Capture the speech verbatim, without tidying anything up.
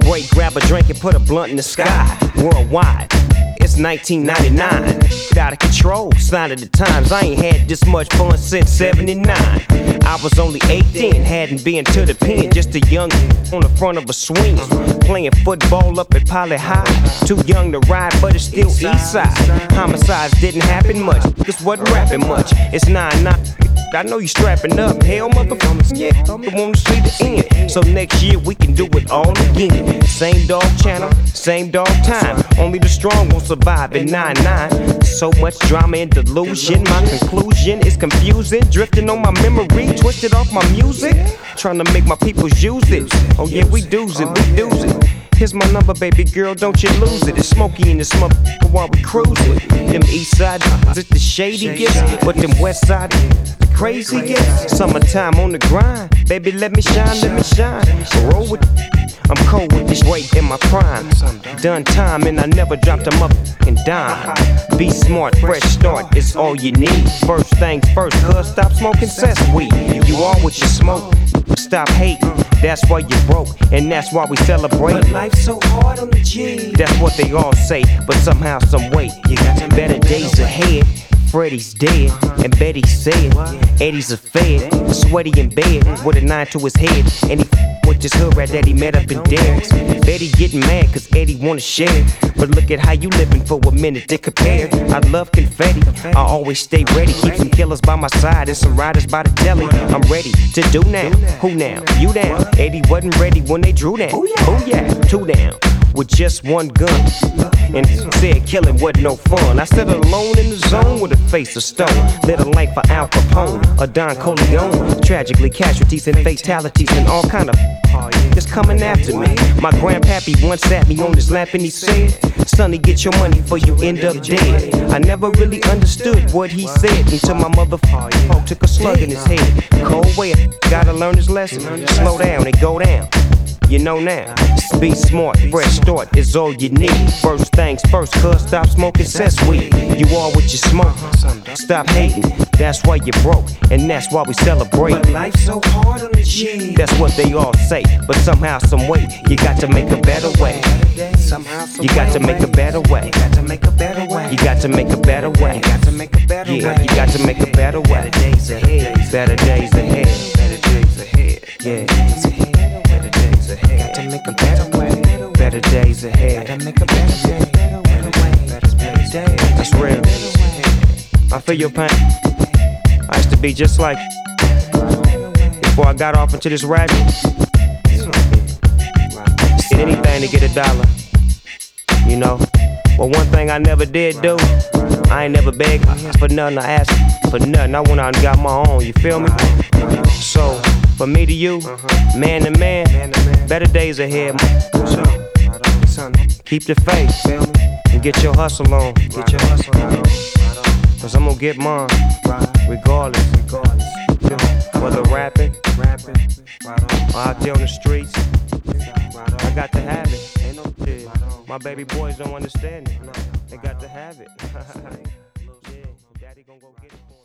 break, grab a drink and put a blunt in the sky. Worldwide, it's nineteen ninety-nine. Out of control, sign of the times. I ain't had this much fun since seventy-nine. I was only eighteen, hadn't been to the pen. Just a young on the front of a swing, playing football up at Poly High. Too young to ride, but it's still east side. Homicides didn't happen much, this wasn't rapping much. It's nine nine. I know you strapping up, hell motherfuckers, yeah, I wanna see the end. So next year we can do it all again. Same dog channel, same dog time. Only the strong won't survive in nine nine. So much drama and delusion. My conclusion is confusing. Drifting on my memory, twisted off my music. Trying to make my peoples use it. Oh yeah, we do's it, we do's it. Here's my number, baby girl, don't you lose it. It's smoky in this motherfucker while we cruising. Them east side, it's the shadiest, but them west side, the craziest. Summertime on the grind, baby, let me shine, let me shine. Roll with, I'm cold with this weight in my prime. Done time and I never dropped a motherfucking dime. Be smart, fresh start is all you need. First things first, cuz stop smoking cess weed. You are what you smoke. Stop hating, that's why you broke, and that's why we celebrate. But life's so hard on the G. That's what they all say, but somehow, some way, you got better days ahead. Freddie's dead, and Betty said Eddie's a fed, sweaty in bed with a nine to his head, and he f- with this hood rat that he met up in Derrick's. Betty getting mad cause Eddie wanna share, but look at how you living for a minute to compare. I love confetti, I always stay ready, keep some killers by my side and some riders by the deli. I'm ready to do now, who now? You down? Eddie wasn't ready when they drew down. Oh yeah, two down with just one gun, and said killing wasn't no fun. I sat alone in the zone with a face of stone. Lived a life for Al Capone or Don Corleone. Tragically, casualties and fatalities and all kind of just coming after me. My grandpappy once sat me on his lap and he said, "Sonny, get your money before you end up dead." I never really understood what he said until my motherfucker took a slug in his head. Cold way, gotta learn his lesson. Slow down and go down. You know now, be smart, fresh start is all you need. First things first, cuz stop smoking cess weed. You are what you smoke, stop hating, that's why you broke, and that's why we celebrate. But life's so hard on the G. That's what they all say, but somehow, some way, you got to make a better way. You got to make a better way. You got to make a better way. You got to make a better way. You got to make a better way. Yeah, you got to make a better way. Better days ahead. Better days ahead. Better days ahead. Yeah. Better days ahead. Got to make a better way. Better days ahead. Got to make a better way. Better way. Better days. That's real. I feel your pain. I used to be just like before I got off into this racket. Did anything to get a dollar, you know. But one thing I never did do, I ain't never begged for nothing. I asked for nothing. I went out and got my own. You feel me? So for me to you, man to man, better days ahead. Keep the faith and get your hustle on. Get your hustle on. Cause I'm gonna get mine, regardless. Whether rapping, or out there on the streets, I got to have it. My baby boys don't understand it. They got to have it. Yeah, daddy gonna go get it.